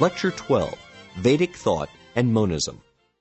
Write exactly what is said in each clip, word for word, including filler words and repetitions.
Lecture twelve, Vedic Thought and Monism.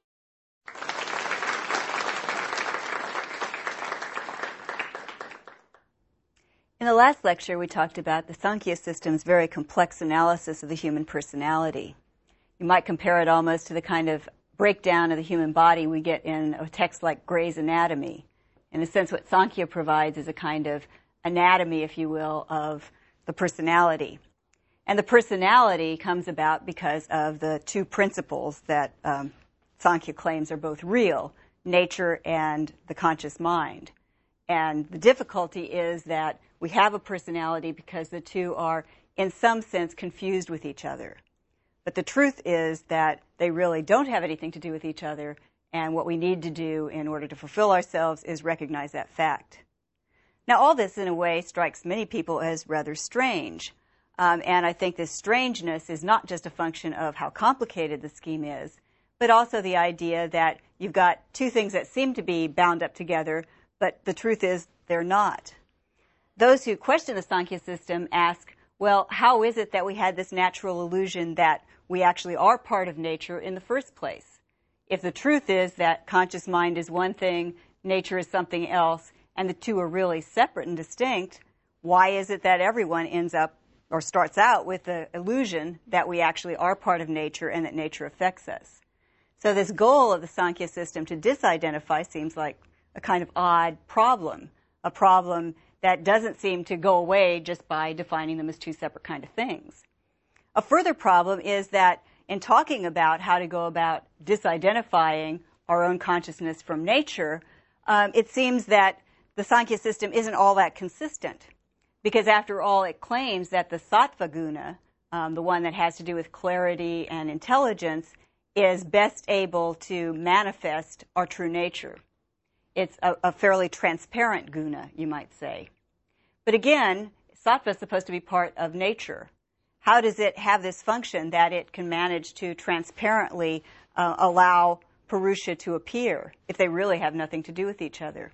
In the last lecture, we talked about the Sankhya system's very complex analysis of the human personality. You might compare it almost to the kind of breakdown of the human body we get in a text like Gray's Anatomy. In a sense, what Sankhya provides is a kind of anatomy, if you will, of the personality. And the personality comes about because of the two principles that um, Sankhya claims are both real, nature and the conscious mind. And the difficulty is that we have a personality because the two are, in some sense, confused with each other. But the truth is that they really don't have anything to do with each other, and what we need to do in order to fulfill ourselves is recognize that fact. Now, all this, in a way, strikes many people as rather strange. Um, and I think this strangeness is not just a function of how complicated the scheme is, but also the idea that you've got two things that seem to be bound up together, but the truth is they're not. Those who question the Sankhya system ask, well, how is it that we had this natural illusion that we actually are part of nature in the first place? If the truth is that conscious mind is one thing, nature is something else, and the two are really separate and distinct, why is it that everyone ends up or starts out with the illusion that we actually are part of nature and that nature affects us? So this goal of the Sankhya system to disidentify seems like a kind of odd problem, a problem that doesn't seem to go away just by defining them as two separate kind of things. A further problem is that in talking about how to go about disidentifying our own consciousness from nature, um, it seems that the Sankhya system isn't all that consistent. Because after all, it claims that the sattva guna, um, the one that has to do with clarity and intelligence, is best able to manifest our true nature. It's a, a fairly transparent guna, you might say. But again, sattva is supposed to be part of nature. How does it have this function that it can manage to transparently uh, allow Purusha to appear if they really have nothing to do with each other?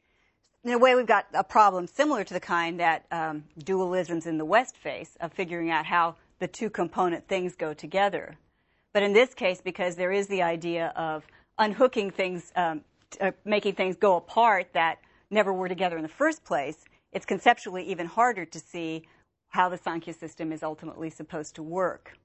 In a way, we've got a problem similar to the kind that um, dualisms in the West face of figuring out how the two component things go together. But in this case, because there is the idea of unhooking things, um, uh, making things go apart that never were together in the first place, it's conceptually even harder to see how the Sankhya system is ultimately supposed to work.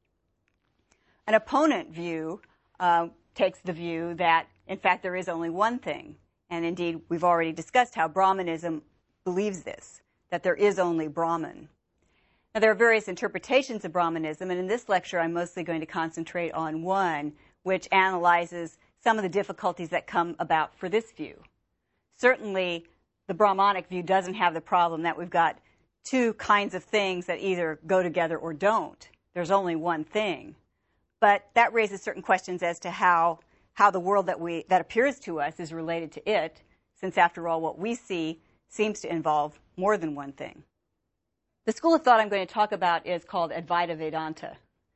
An opponent view uh, takes the view that, in fact, there is only one thing. And indeed, we've already discussed how Brahmanism believes this, that there is only Brahman. Now, there are various interpretations of Brahmanism, and in this lecture, I'm mostly going to concentrate on one, which analyzes some of the difficulties that come about for this view. Certainly, the Brahmanic view doesn't have the problem that we've got two kinds of things that either go together or don't. There's only one thing. But that raises certain questions as to how how the world that we that appears to us is related to it, since after all what we see seems to involve more than one thing. The school of thought I'm going to talk about is called Advaita Vedanta.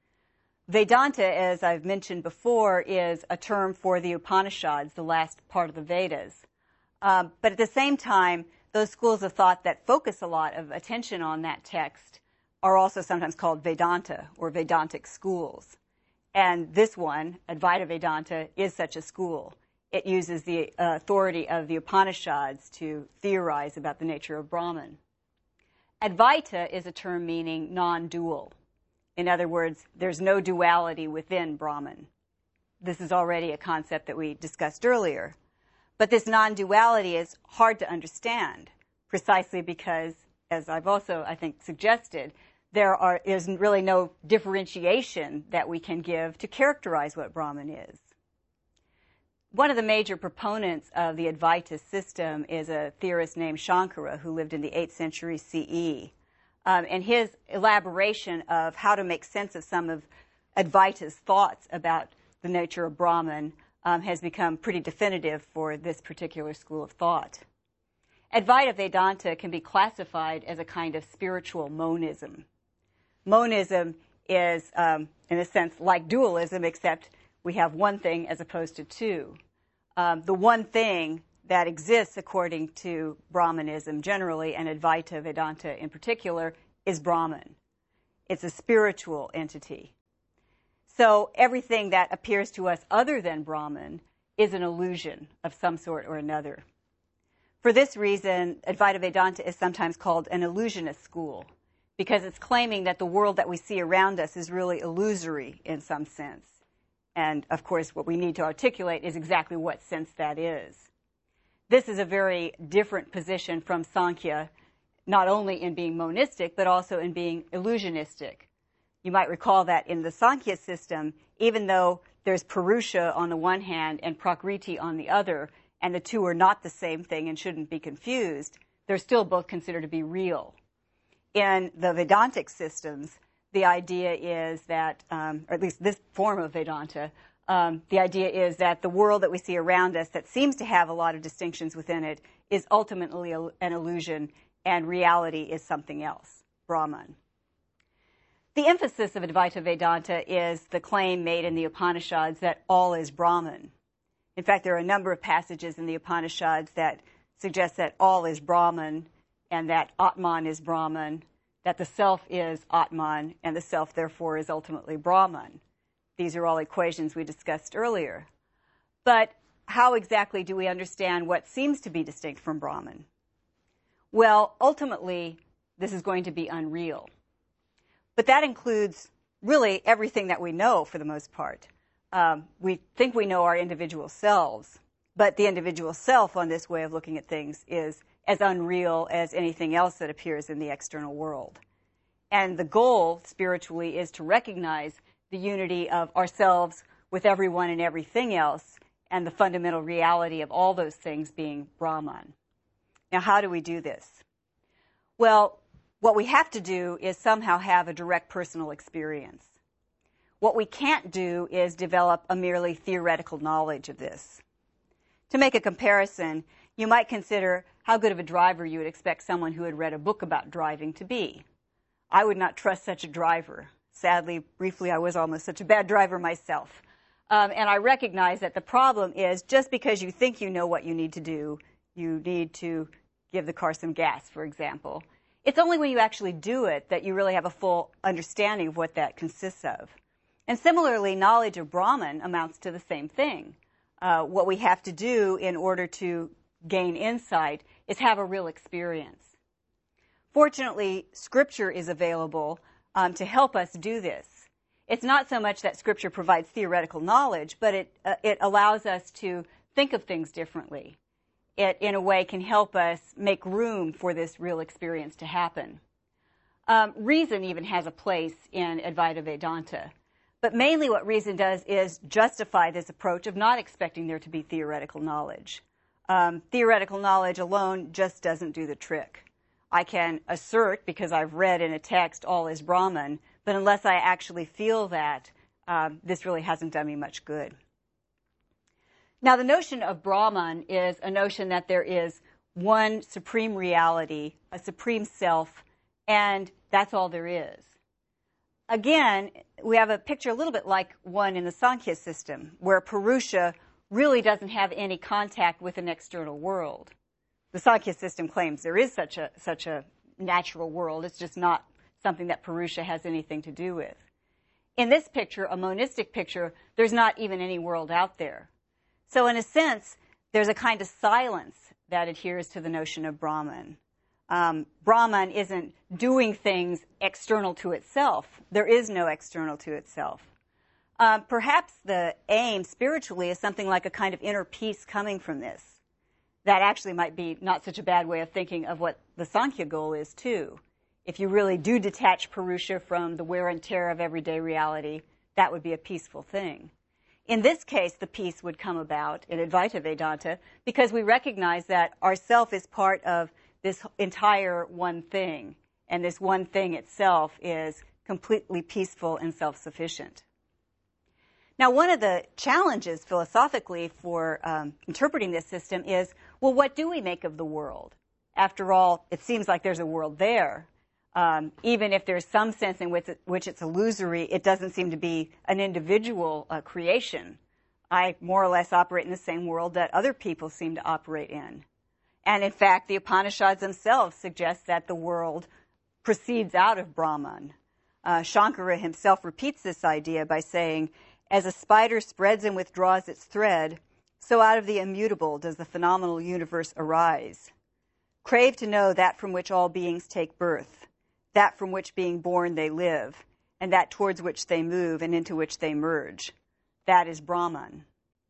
Vedanta, as I've mentioned before, is a term for the Upanishads, the last part of the Vedas. Um, but at the same time, those schools of thought that focus a lot of attention on that text are also sometimes called Vedanta or Vedantic schools. And this one, Advaita Vedanta, is such a school. It uses the uh, authority of the Upanishads to theorize about the nature of Brahman. Advaita is a term meaning non-dual. In other words, there's no duality within Brahman. This is already a concept that we discussed earlier. But this non-duality is hard to understand, precisely because, as I've also, I think, suggested, there are, is really no differentiation that we can give to characterize what Brahman is. One of the major proponents of the Advaita system is a theorist named Shankara, who lived in the eighth century C E. Um, and his elaboration of how to make sense of some of Advaita's thoughts about the nature of Brahman um, has become pretty definitive for this particular school of thought. Advaita Vedanta can be classified as a kind of spiritual monism. Monism is, um, in a sense, like dualism, except we have one thing as opposed to two. Um, the one thing that exists according to Brahmanism generally, and Advaita Vedanta in particular, is Brahman. It's a spiritual entity. So everything that appears to us other than Brahman is an illusion of some sort or another. For this reason, Advaita Vedanta is sometimes called an illusionist school, because it's claiming that the world that we see around us is really illusory in some sense. And, of course, what we need to articulate is exactly what sense that is. This is a very different position from Sankhya, not only in being monistic, but also in being illusionistic. You might recall that in the Sankhya system, even though there's Purusha on the one hand and Prakriti on the other, and the two are not the same thing and shouldn't be confused, they're still both considered to be real. In the Vedantic systems, the idea is that, um, or at least this form of Vedanta, um, the idea is that the world that we see around us that seems to have a lot of distinctions within it is ultimately a, an illusion, and reality is something else, Brahman. The emphasis of Advaita Vedanta is the claim made in the Upanishads that all is Brahman. In fact, there are a number of passages in the Upanishads that suggest that all is Brahman and that Atman is Brahman, that the self is Atman, and the self, therefore, is ultimately Brahman. These are all equations we discussed earlier. But how exactly do we understand what seems to be distinct from Brahman? Well, ultimately, this is going to be unreal. But that includes really everything that we know for the most part. Um, we think we know our individual selves, but the individual self on this way of looking at things is as unreal as anything else that appears in the external world. And the goal, spiritually, is to recognize the unity of ourselves with everyone and everything else, and the fundamental reality of all those things being Brahman. Now, how do we do this? Well, what we have to do is somehow have a direct personal experience. What we can't do is develop a merely theoretical knowledge of this. To make a comparison, you might consider how good of a driver you would expect someone who had read a book about driving to be. I would not trust such a driver. Sadly, briefly, I was almost such a bad driver myself. Um, and I recognize that the problem is just because you think you know what you need to do, you need to give the car some gas, for example. It's only when you actually do it that you really have a full understanding of what that consists of. And similarly, knowledge of Brahman amounts to the same thing. Uh, what we have to do in order to gain insight is have a real experience. Fortunately, Scripture is available um, to help us do this. It's not so much that Scripture provides theoretical knowledge, but it, uh, it allows us to think of things differently. It, in a way, can help us make room for this real experience to happen. Um, reason even has a place in Advaita Vedanta. But mainly what reason does is justify this approach of not expecting there to be theoretical knowledge. Um, theoretical knowledge alone just doesn't do the trick. I can assert, because I've read in a text, all is Brahman, but unless I actually feel that, um, this really hasn't done me much good. Now, the notion of Brahman is a notion that there is one supreme reality, a supreme self, and that's all there is. Again, we have a picture a little bit like one in the Sankhya system, where Purusha really doesn't have any contact with an external world. The Sankhya system claims there is such a, such a natural world. It's just not something that Purusha has anything to do with. In this picture, a monistic picture, there's not even any world out there. So in a sense, there's a kind of silence that adheres to the notion of Brahman. Um, Brahman isn't doing things external to itself. There is no external to itself. Um, perhaps the aim spiritually is something like a kind of inner peace coming from this. That actually might be not such a bad way of thinking of what the Sankhya goal is, too. If you really do detach Purusha from the wear and tear of everyday reality, that would be a peaceful thing. In this case, the peace would come about in Advaita Vedanta because we recognize that our self is part of this entire one thing, and this one thing itself is completely peaceful and self-sufficient. Now, one of the challenges philosophically for um, interpreting this system is, well, what do we make of the world? After all, it seems like there's a world there. Um, even if there's some sense in which, it, which it's illusory, it doesn't seem to be an individual uh, creation. I more or less operate in the same world that other people seem to operate in. And in fact, the Upanishads themselves suggest that the world proceeds out of Brahman. Uh, Shankara himself repeats this idea by saying, as a spider spreads and withdraws its thread, so out of the immutable does the phenomenal universe arise. Crave to know that from which all beings take birth, that from which being born they live, and that towards which they move and into which they merge. That is Brahman.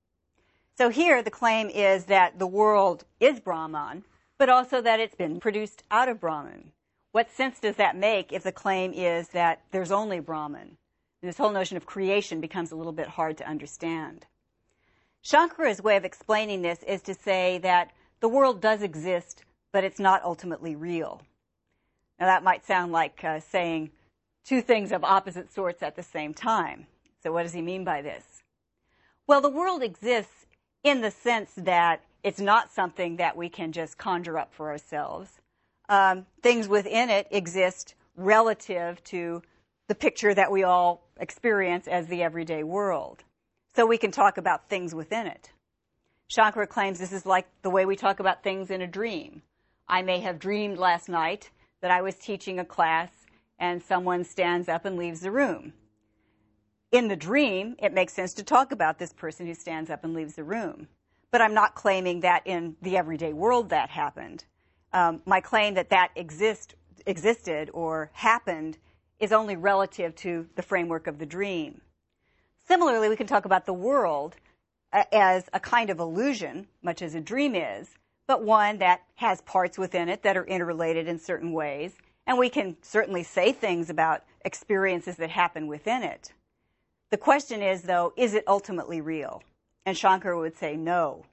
So here the claim is that the world is Brahman, but also that it's been produced out of Brahman. What sense does that make if the claim is that there's only Brahman? And this whole notion of creation becomes a little bit hard to understand. Shankara's way of explaining this is to say that the world does exist, but it's not ultimately real. Now that might sound like uh, saying two things of opposite sorts at the same time. So what does he mean by this? Well, the world exists in the sense that it's not something that we can just conjure up for ourselves. Um, things within it exist relative to the picture that we all experience as the everyday world. So we can talk about things within it. Shankara claims this is like the way we talk about things in a dream. I may have dreamed last night that I was teaching a class and someone stands up and leaves the room. In the dream, it makes sense to talk about this person who stands up and leaves the room. But I'm not claiming that in the everyday world that happened. Um, my claim that that exist, existed or happened is only relative to the framework of the dream. Similarly, we can talk about the world as a kind of illusion, much as a dream is, but one that has parts within it that are interrelated in certain ways. And we can certainly say things about experiences that happen within it. The question is, though, is it ultimately real? And Shankara would say no.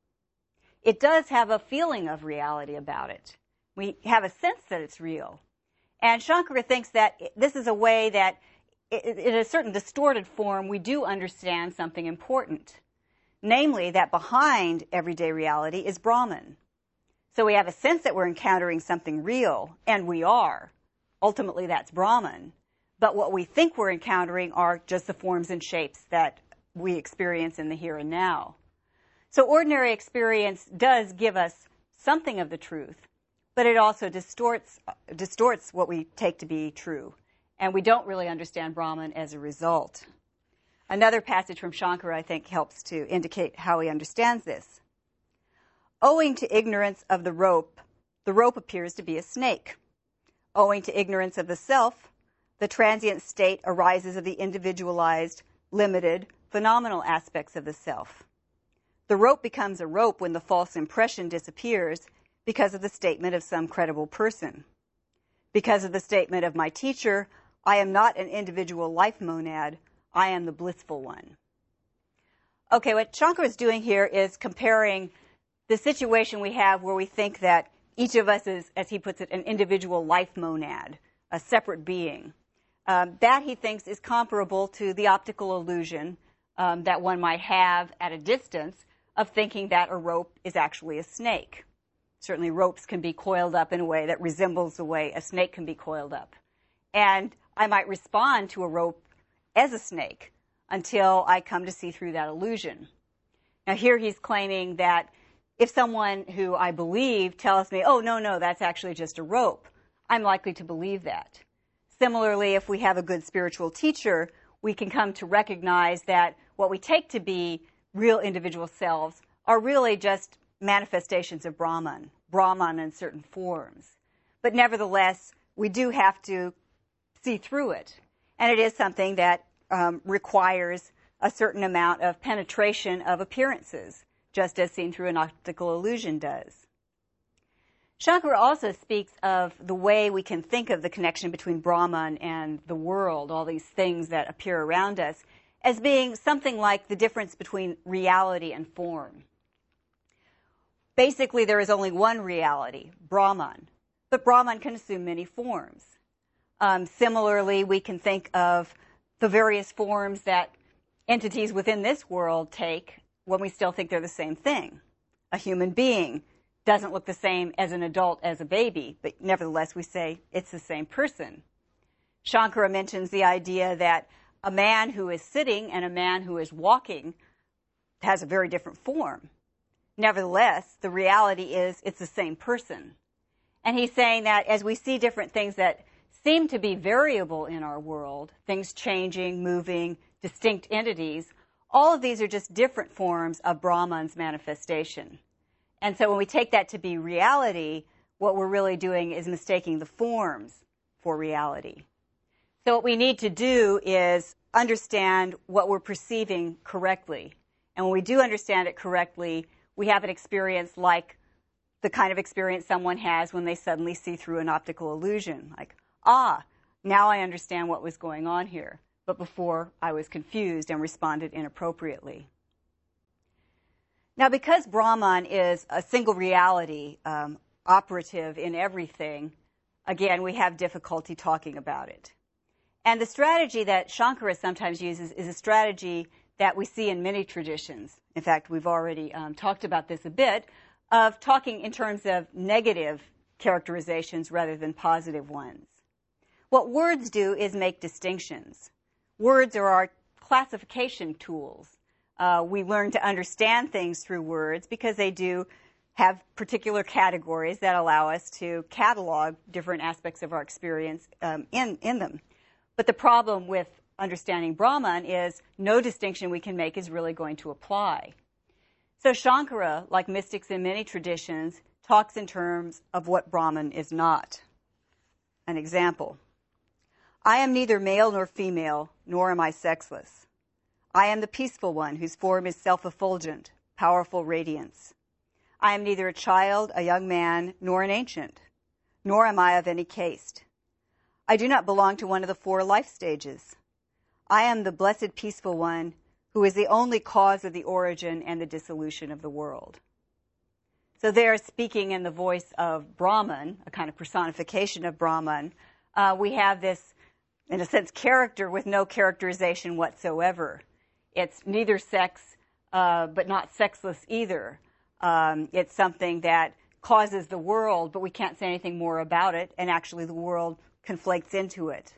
It does have a feeling of reality about it. We have a sense that it's real. And Shankara thinks that this is a way that, in a certain distorted form, we do understand something important. Namely, that behind everyday reality is Brahman. So we have a sense that we're encountering something real, and we are. Ultimately, that's Brahman. But what we think we're encountering are just the forms and shapes that we experience in the here and now. So ordinary experience does give us something of the truth, but it also distorts, distorts what we take to be true. And we don't really understand Brahman as a result. Another passage from Shankara, I think, helps to indicate how he understands this. Owing to ignorance of the rope, the rope appears to be a snake. Owing to ignorance of the self, the transient state arises of the individualized, limited, phenomenal aspects of the self. The rope becomes a rope when the false impression disappears because of the statement of some credible person. Because of the statement of my teacher, I am not an individual life monad, I am the blissful one. Okay, what Shankara is doing here is comparing the situation we have where we think that each of us is, as he puts it, an individual life monad, a separate being. Um, that, he thinks, is comparable to the optical illusion um, that one might have at a distance of thinking that a rope is actually a snake. Certainly ropes can be coiled up in a way that resembles the way a snake can be coiled up. And I might respond to a rope as a snake until I come to see through that illusion. Now here he's claiming that if someone who I believe tells me, oh, no, no, that's actually just a rope, I'm likely to believe that. Similarly, if we have a good spiritual teacher, we can come to recognize that what we take to be real individual selves are really just manifestations of Brahman, Brahman in certain forms. But nevertheless, we do have to see through it. And it is something that um, requires a certain amount of penetration of appearances, just as seen through an optical illusion does. Shankara also speaks of the way we can think of the connection between Brahman and the world, all these things that appear around us, as being something like the difference between reality and form. Basically, there is only one reality, Brahman, but Brahman can assume many forms. Um, similarly, we can think of the various forms that entities within this world take when we still think they're the same thing. A human being doesn't look the same as an adult as a baby, but nevertheless we say it's the same person. Shankara mentions the idea that a man who is sitting and a man who is walking has a very different form. Nevertheless, the reality is it's the same person. And he's saying that as we see different things that seem to be variable in our world, things changing, moving, distinct entities, all of these are just different forms of Brahman's manifestation. And so when we take that to be reality, what we're really doing is mistaking the forms for reality. So what we need to do is understand what we're perceiving correctly. And when we do understand it correctly, we have an experience like the kind of experience someone has when they suddenly see through an optical illusion. Like, ah, now I understand what was going on here. But before, I was confused and responded inappropriately. Now, because Brahman is a single reality, um, operative in everything, again, we have difficulty talking about it. And the strategy that Shankara sometimes uses is a strategy that we see in many traditions. In fact, we've already um, talked about this a bit, of talking in terms of negative characterizations rather than positive ones. What words do is make distinctions. Words are our classification tools. Uh, we learn to understand things through words because they do have particular categories that allow us to catalog different aspects of our experience um, in, in them. But the problem with understanding Brahman is no distinction we can make is really going to apply. So Shankara, like mystics in many traditions, talks in terms of what Brahman is not. An example. I am neither male nor female, nor am I sexless. I am the peaceful one whose form is self-effulgent, powerful radiance. I am neither a child, a young man, nor an ancient, nor am I of any caste. I do not belong to one of the four life stages. I am the blessed peaceful one who is the only cause of the origin and the dissolution of the world. So there, speaking in the voice of Brahman, a kind of personification of Brahman, uh, we have this, in a sense, character with no characterization whatsoever. It's neither sex, uh, but not sexless either. Um, it's something that causes the world, but we can't say anything more about it, and actually the world conflates into it.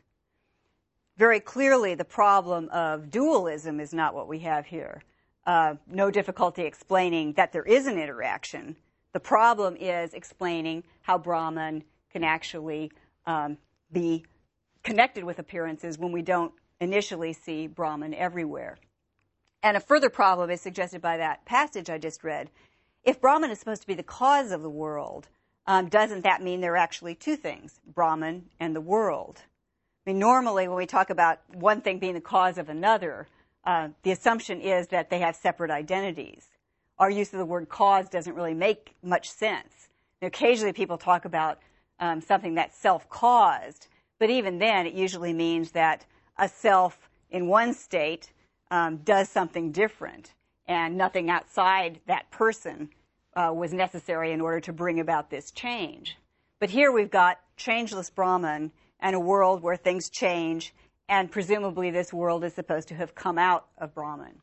Very clearly, the problem of dualism is not what we have here. Uh, no difficulty explaining that there is an interaction. The problem is explaining how Brahman can actually um, be connected with appearances when we don't initially see Brahman everywhere. And a further problem is suggested by that passage I just read. If Brahman is supposed to be the cause of the world, um, doesn't that mean there are actually two things, Brahman and the world? I mean, normally when we talk about one thing being the cause of another, uh, the assumption is that they have separate identities. Our use of the word cause doesn't really make much sense. And occasionally people talk about um, something that's self-caused, but even then it usually means that a self in one state um, does something different, and nothing outside that person uh, was necessary in order to bring about this change. But here we've got changeless Brahman and a world where things change, and presumably this world is supposed to have come out of Brahman.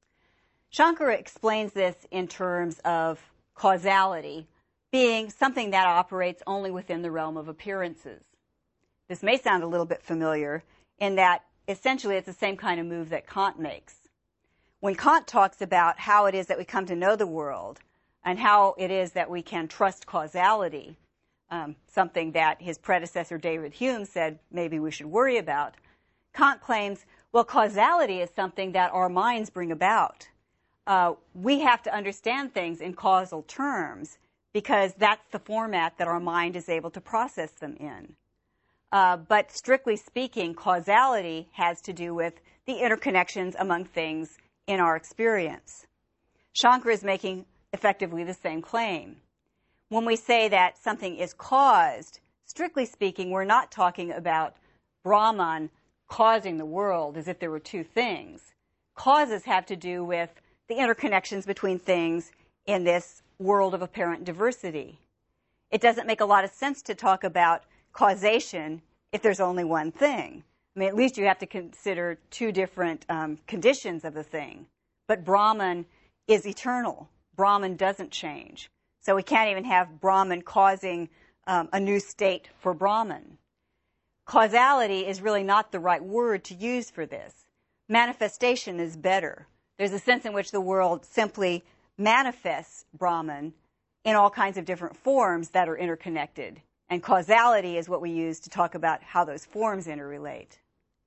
Shankara explains this in terms of causality being something that operates only within the realm of appearances. This may sound a little bit familiar in that essentially it's the same kind of move that Kant makes. When Kant talks about how it is that we come to know the world and how it is that we can trust causality, um, something that his predecessor David Hume said maybe we should worry about, Kant claims, well, causality is something that our minds bring about. Uh, we have to understand things in causal terms because that's the format that our mind is able to process them in. Uh, but strictly speaking, causality has to do with the interconnections among things in our experience. Shankara is making effectively the same claim. When we say that something is caused, strictly speaking, we're not talking about Brahman causing the world as if there were two things. Causes have to do with the interconnections between things in this world of apparent diversity. It doesn't make a lot of sense to talk about causation if there's only one thing. I mean, at least you have to consider two different um, conditions of the thing. But Brahman is eternal. Brahman doesn't change. So we can't even have Brahman causing um, a new state for Brahman. Causality is really not the right word to use for this. Manifestation is better. There's a sense in which the world simply manifests Brahman in all kinds of different forms that are interconnected. And causality is what we use to talk about how those forms interrelate.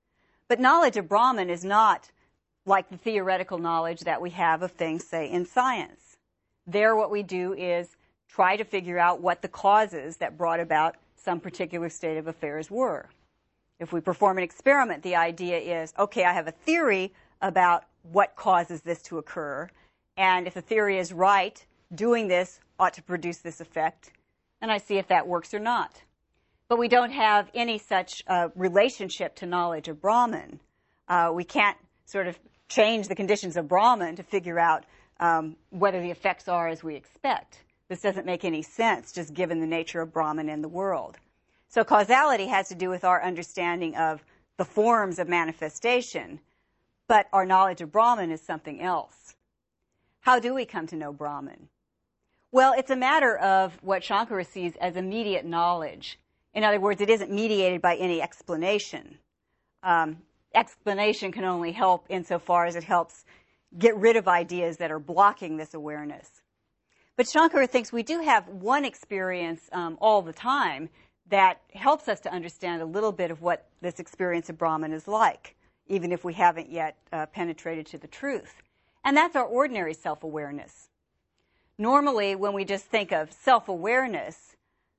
But knowledge of Brahman is not like the theoretical knowledge that we have of things, say, in science. There, what we do is try to figure out what the causes that brought about some particular state of affairs were. If we perform an experiment, the idea is, okay, I have a theory about what causes this to occur, and if the theory is right, doing this ought to produce this effect, and I see if that works or not. But we don't have any such uh, relationship to knowledge of Brahman. Uh, we can't sort of change the conditions of Brahman to figure out um, whether the effects are as we expect. This doesn't make any sense, just given the nature of Brahman in the world. So causality has to do with our understanding of the forms of manifestation, but our knowledge of Brahman is something else. How do we come to know Brahman? Well, it's a matter of what Shankara sees as immediate knowledge. In other words, it isn't mediated by any explanation. Um, explanation can only help insofar as it helps get rid of ideas that are blocking this awareness. But Shankara thinks we do have one experience um, all the time that helps us to understand a little bit of what this experience of Brahman is like, even if we haven't yet uh, penetrated to the truth. And that's our ordinary self-awareness. Normally, when we just think of self-awareness,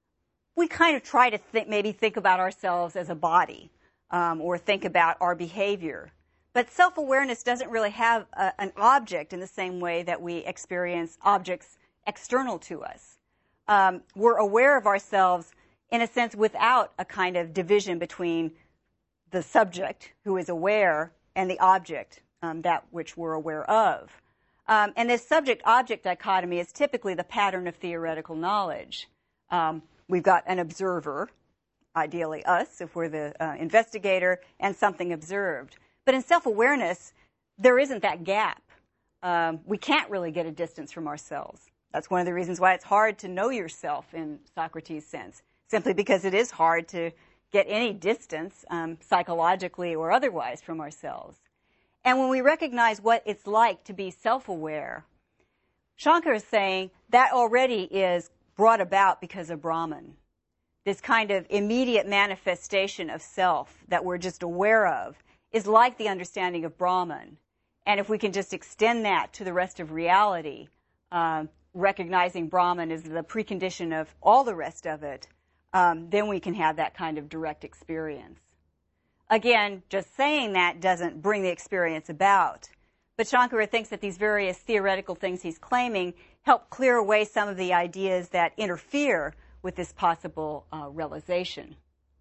we kind of try to think, maybe think about ourselves as a body um, or think about our behavior. But self-awareness doesn't really have a, an object in the same way that we experience objects external to us. Um, we're aware of ourselves, in a sense, without a kind of division between the subject who is aware and the object, um, that which we're aware of. Um, and this subject-object dichotomy is typically the pattern of theoretical knowledge. Um, we've got an observer, ideally us, if we're the uh, investigator, and something observed. But in self-awareness, there isn't that gap. Um, we can't really get a distance from ourselves. That's one of the reasons why it's hard to know yourself in Socrates' sense, simply because it is hard to get any distance, um, psychologically or otherwise, from ourselves. And when we recognize what it's like to be self-aware, Shankara is saying that already is brought about because of Brahman. This kind of immediate manifestation of self that we're just aware of is like the understanding of Brahman. And if we can just extend that to the rest of reality, um, recognizing Brahman as the precondition of all the rest of it, um, then we can have that kind of direct experience. Again, just saying that doesn't bring the experience about. But Shankara thinks that these various theoretical things he's claiming help clear away some of the ideas that interfere with this possible uh, realization.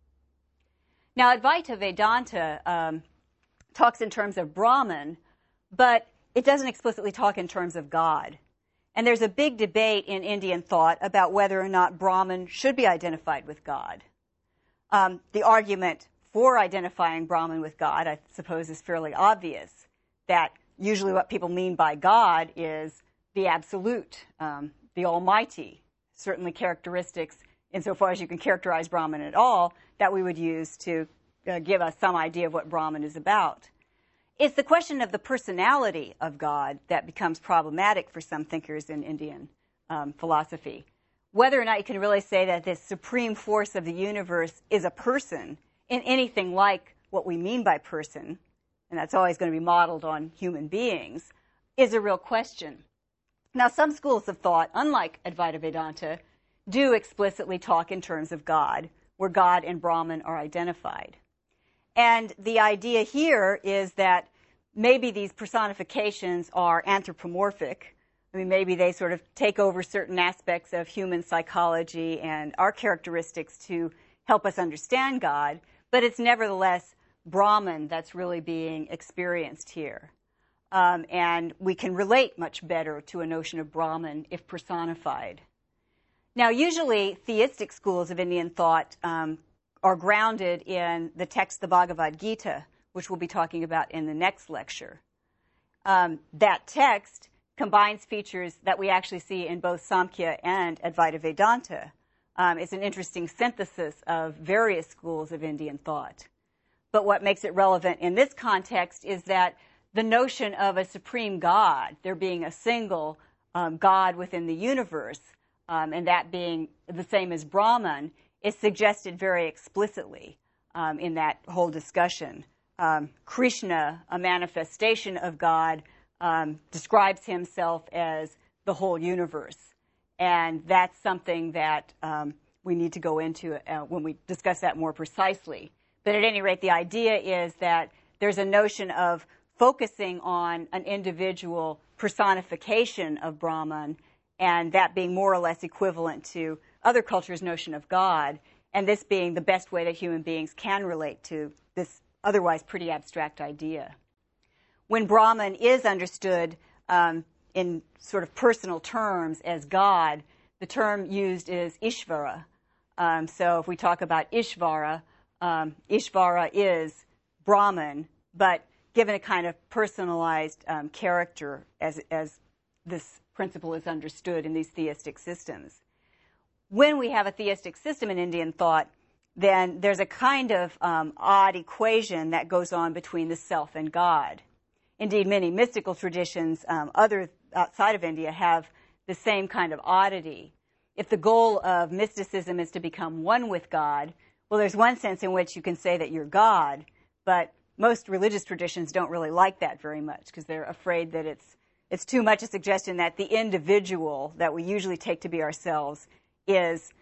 Now, Advaita Vedanta um, talks in terms of Brahman, but it doesn't explicitly talk in terms of God. And there's a big debate in Indian thought about whether or not Brahman should be identified with God. Um, the argument for identifying Brahman with God, I suppose, is fairly obvious, that usually what people mean by God is the absolute, um, the almighty, certainly characteristics, insofar as you can characterize Brahman at all, that we would use to uh, give us some idea of what Brahman is about. It's the question of the personality of God that becomes problematic for some thinkers in Indian um, philosophy. Whether or not you can really say that this supreme force of the universe is a person in anything like what we mean by person, and that's always going to be modeled on human beings, is a real question. Now, some schools of thought, unlike Advaita Vedanta, do explicitly talk in terms of God, where God and Brahman are identified. And the idea here is that maybe these personifications are anthropomorphic. I mean, maybe they sort of take over certain aspects of human psychology and our characteristics to help us understand God, but it's nevertheless Brahman that's really being experienced here. Um, and we can relate much better to a notion of Brahman if personified. Now, usually theistic schools of Indian thought um, are grounded in the text, the Bhagavad Gita, which we'll be talking about in the next lecture. Um, that text combines features that we actually see in both Samkhya and Advaita Vedanta. Um, it's an interesting synthesis of various schools of Indian thought. But what makes it relevant in this context is that the notion of a supreme God, there being a single um, God within the universe, um, and that being the same as Brahman, is suggested very explicitly um, in that whole discussion. Um, Krishna, a manifestation of God, um, describes himself as the whole universe. And that's something that um, we need to go into uh, when we discuss that more precisely. But at any rate, the idea is that there's a notion of focusing on an individual personification of Brahman, and that being more or less equivalent to other cultures' notion of God, and this being the best way that human beings can relate to this otherwise pretty abstract idea. When Brahman is understood um, in sort of personal terms as God, the term used is Ishvara. Um, so if we talk about Ishvara, um, Ishvara is Brahman, but given a kind of personalized um, character as, as this principle is understood in these theistic systems. When we have a theistic system in Indian thought, then there's a kind of um, odd equation that goes on between the self and God. Indeed, many mystical traditions, um, other outside of India, have the same kind of oddity. If the goal of mysticism is to become one with God, well, there's one sense in which you can say that you're God, but most religious traditions don't really like that very much because they're afraid that it's it's too much a suggestion that the individual that we usually take to be ourselves is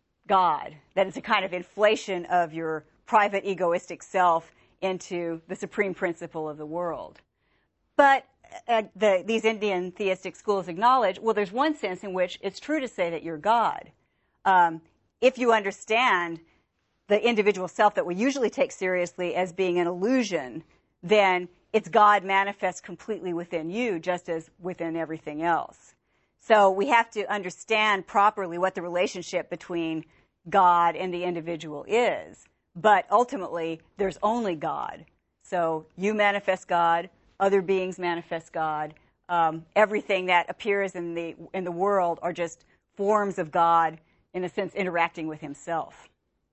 God, that it's a kind of inflation of your private egoistic self into the supreme principle of the world. But uh, the, these Indian theistic schools acknowledge, well, there's one sense in which it's true to say that you're God. Um, if you understand the individual self that we usually take seriously as being an illusion, then it's God manifest completely within you, just as within everything else. So we have to understand properly what the relationship between God and the individual is. But ultimately, there's only God. So you manifest God, other beings manifest God. Um, everything that appears in the in the world are just forms of God, in a sense, interacting with himself.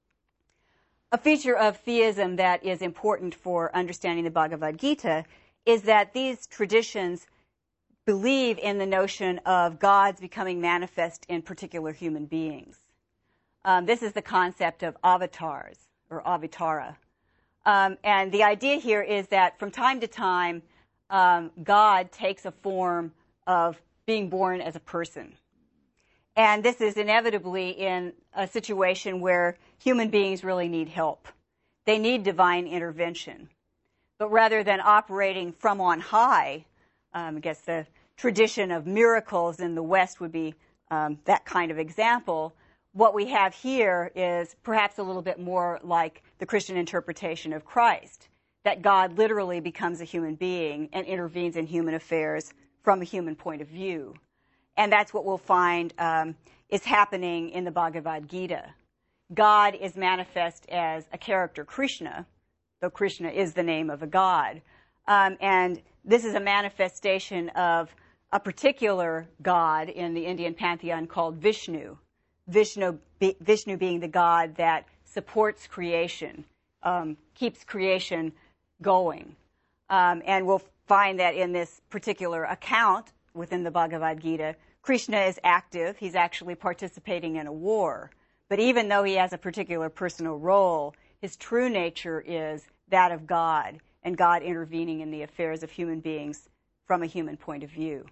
A feature of theism that is important for understanding the Bhagavad Gita is that these traditions believe in the notion of gods becoming manifest in particular human beings. Um, this is the concept of avatars, or avatara. Um, and the idea here is that from time to time, um, God takes a form of being born as a person. And this is inevitably in a situation where human beings really need help. They need divine intervention. But rather than operating from on high, um, I guess the tradition of miracles in the West would be um, that kind of example, what we have here is perhaps a little bit more like the Christian interpretation of Christ, that God literally becomes a human being and intervenes in human affairs from a human point of view. And that's what we'll find um, is happening in the Bhagavad Gita. God is manifest as a character, Krishna, though Krishna is the name of a god. Um, and this is a manifestation of a particular god in the Indian pantheon called Vishnu. Vishnu, be, Vishnu being the god that supports creation, um, keeps creation going. Um, and we'll find that in this particular account within the Bhagavad Gita, Krishna is active. He's actually participating in a war. But even though he has a particular personal role, his true nature is that of God, and God intervening in the affairs of human beings from a human point of view.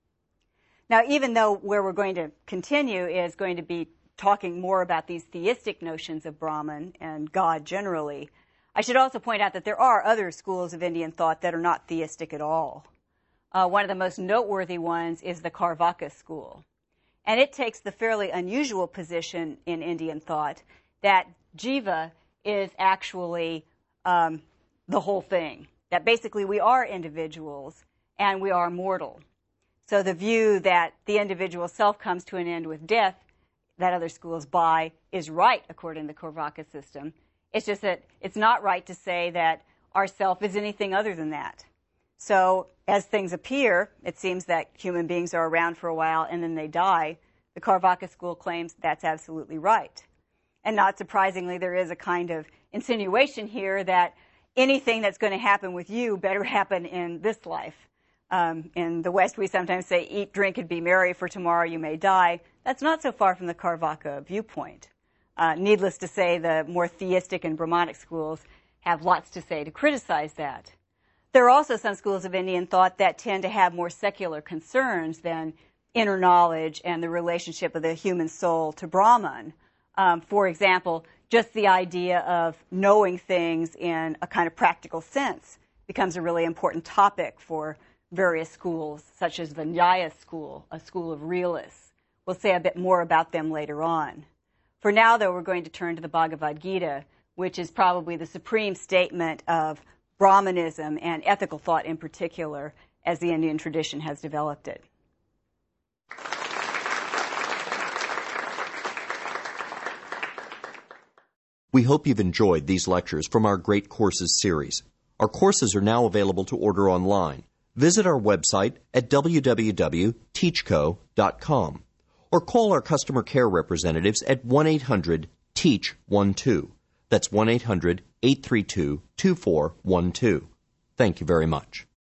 Now, even though where we're going to continue is going to be talking more about these theistic notions of Brahman and God generally, I should also point out that there are other schools of Indian thought that are not theistic at all. Uh, one of the most noteworthy ones is the Carvaka school. And it takes the fairly unusual position in Indian thought that jiva is actually um, the whole thing, that basically we are individuals and we are mortal. So the view that the individual self comes to an end with death, that other schools buy, is right according to the Carvaka system. It's just that it's not right to say that our self is anything other than that. So as things appear, it seems that human beings are around for a while and then they die. The Carvaka school claims that's absolutely right. And not surprisingly, there is a kind of insinuation here that anything that's going to happen with you better happen in this life. Um, in the West, we sometimes say, eat, drink, and be merry, for tomorrow you may die. That's not so far from the Carvaka viewpoint. Uh, needless to say, the more theistic and Brahmanic schools have lots to say to criticize that. There are also some schools of Indian thought that tend to have more secular concerns than inner knowledge and the relationship of the human soul to Brahman. Um, for example, just the idea of knowing things in a kind of practical sense becomes a really important topic for various schools, such as the Nyaya school, a school of realists. We'll say a bit more about them later on. For now, though, we're going to turn to the Bhagavad Gita, which is probably the supreme statement of Brahmanism and ethical thought in particular, as the Indian tradition has developed it. We hope you've enjoyed these lectures from our Great Courses series. Our courses are now available to order online. Visit our website at w w w dot teach co dot com or call our customer care representatives at one eight hundred teach twelve. That's one eight hundred eight three two two four one two. Thank you very much.